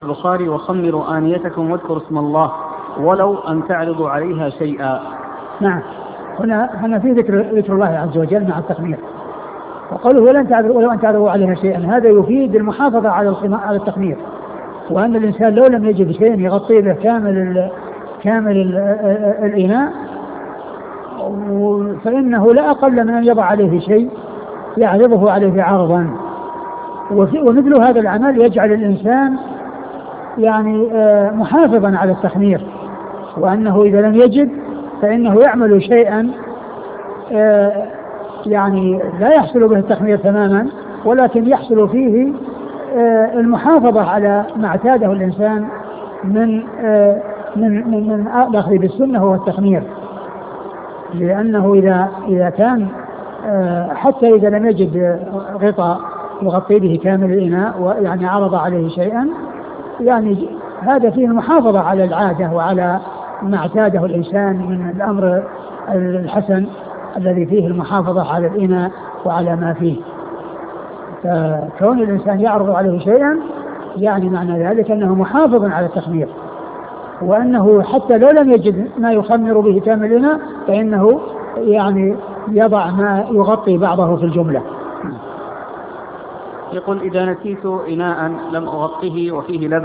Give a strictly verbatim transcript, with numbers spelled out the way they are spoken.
البخاري وخمروا آنيتكم واذكروا اسم الله ولو أن تعرضوا عليها شيئا. نعم. هنا هنا في ذكر ذكر الله عز وجل مع التخمير، وقوله ولن تعرضوا ولو أن تعرضوا عليها شيئا، هذا يفيد المحافظة على على التخمير، وأن الإنسان لو لم يجد شيئا يغطي به كامل ال كامل ال الإناء فإنه لا أقل من أن يضع عليه شيء يعرضه عليه عرضا. ومثل هذا العمل يجعل الإنسان يعني محافظا على التخمير، وأنه إذا لم يجد فإنه يعمل شيئا يعني لا يحصل به التخمير تماما، ولكن يحصل فيه المحافظة على ما اعتاده الإنسان من من من من الأخذ بالسنة هو التخمير. لأنه إذا إذا كان حتى إذا لم يجد غطاء يغطي به كامل الإناء ويعني عرض عليه شيئا، يعني هذا فيه المحافظة على العادة وعلى ما اعتاده الإنسان من الأمر الحسن الذي فيه المحافظة على الإناء وعلى ما فيه. فكون الإنسان يعرض عليه شيئا يعني معنى ذلك أنه محافظ على التخمير، وأنه حتى لو لم يجد ما يخمر به كامل الإناء فإنه يعني يضع ما يغطي بعضه في الجملة. يقول إذا نسيت إناء لم أغطه وفيه لبن